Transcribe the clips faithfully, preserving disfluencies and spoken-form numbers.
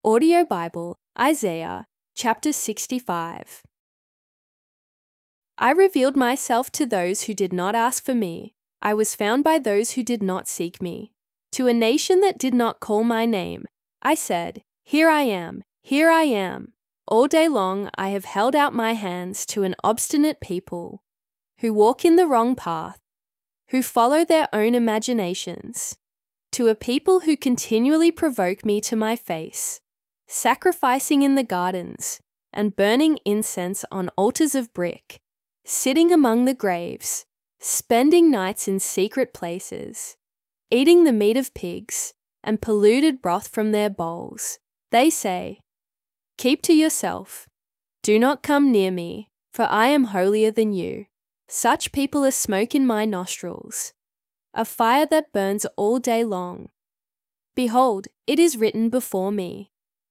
Audio Bible, Isaiah, chapter sixty-five. I revealed myself to those who did not ask for me. I was found by those who did not seek me. To a nation that did not call my name, I said, Here I am, here I am. All day long I have held out my hands to an obstinate people who walk in the wrong path, who follow their own imaginations, to a people who continually provoke me to my face, sacrificing in the gardens and burning incense on altars of brick, sitting among the graves, spending nights in secret places, eating the meat of pigs and polluted broth from their bowls. They say, Keep to yourself. Do not come near me, for I am holier than you. Such people are smoke in my nostrils, a fire that burns all day long. Behold, it is written before me.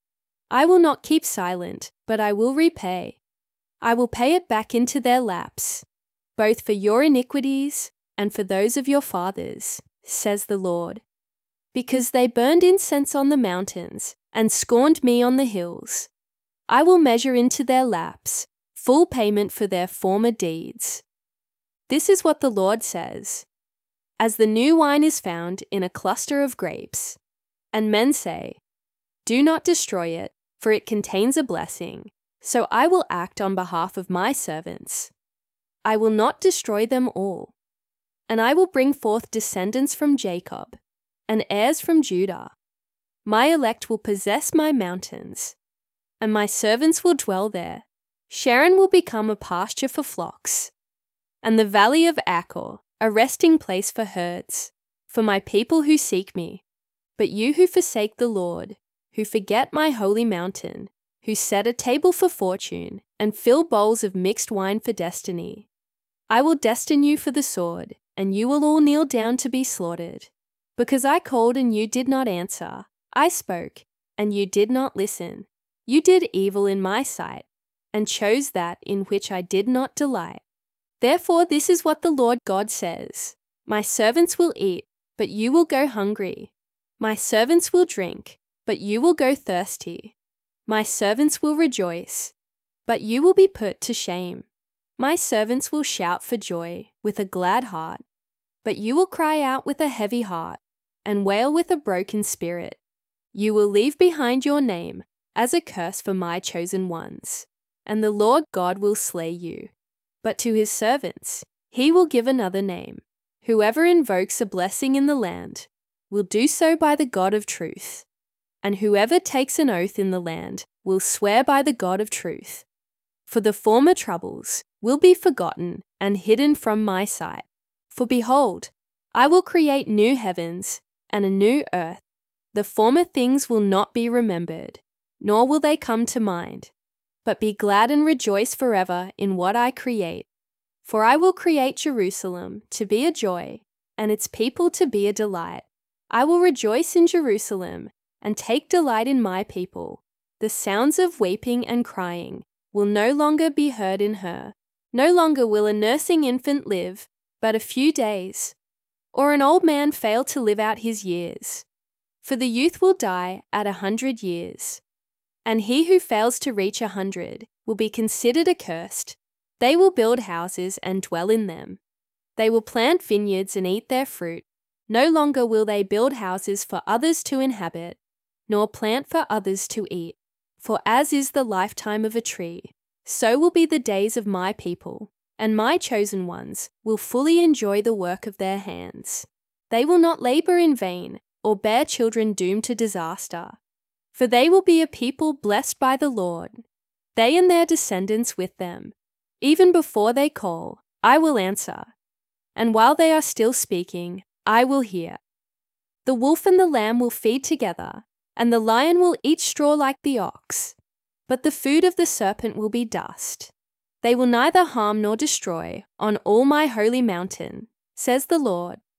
I will not keep silent, but I will repay. I will pay it back into their laps, both for your iniquities and for those of your fathers, says the Lord. Because they burned incense on the mountains and scorned me on the hills, I will measure into their laps full payment for their former deeds. This is what the Lord says. As the new wine is found in a cluster of grapes, and men say, Do not destroy it, for it contains a blessing, so I will act on behalf of my servants. I will not destroy them all, and I will bring forth descendants from Jacob, and heirs from Judah. My elect will possess my mountains, and my servants will dwell there. Sharon will become a pasture for flocks, and the valley of Achor a resting place for herds, for my people who seek me. But you who forsake the Lord, who forget my holy mountain, who set a table for fortune and fill bowls of mixed wine for destiny, I will destine you for the sword, and you will all kneel down to be slaughtered. Because I called and you did not answer, I spoke and you did not listen. You did evil in my sight, and chose that in which I did not delight. Therefore this is what the Lord God says, My servants will eat, but you will go hungry. My servants will drink, but you will go thirsty. My servants will rejoice, but you will be put to shame. My servants will shout for joy with a glad heart, but you will cry out with a heavy heart and wail with a broken spirit. You will leave behind your name as a curse for my chosen ones, and the Lord God will slay you. But to his servants he will give another name. Whoever invokes a blessing in the land will do so by the God of truth, and whoever takes an oath in the land will swear by the God of truth. For the former troubles will be forgotten and hidden from my sight. For behold, I will create new heavens and a new earth. The former things will not be remembered, nor will they come to mind. But be glad and rejoice forever in what I create. For I will create Jerusalem to be a joy, and its people to be a delight. I will rejoice in Jerusalem, and take delight in my people. The sounds of weeping and crying will no longer be heard in her. No longer will a nursing infant live but a few days, or an old man fail to live out his years. For the youth will die at a hundred years, and he who fails to reach a hundred will be considered accursed. They will build houses and dwell in them. They will plant vineyards and eat their fruit. No longer will they build houses for others to inhabit, nor plant for others to eat. For as is the lifetime of a tree, so will be the days of my people, and my chosen ones will fully enjoy the work of their hands. They will not labor in vain, or bear children doomed to disaster. For they will be a people blessed by the Lord, they and their descendants with them. Even before they call, I will answer, and while they are still speaking, I will hear. The wolf and the lamb will feed together, and the lion will eat straw like the ox. But the food of the serpent will be dust. They will neither harm nor destroy on all my holy mountain, says the Lord.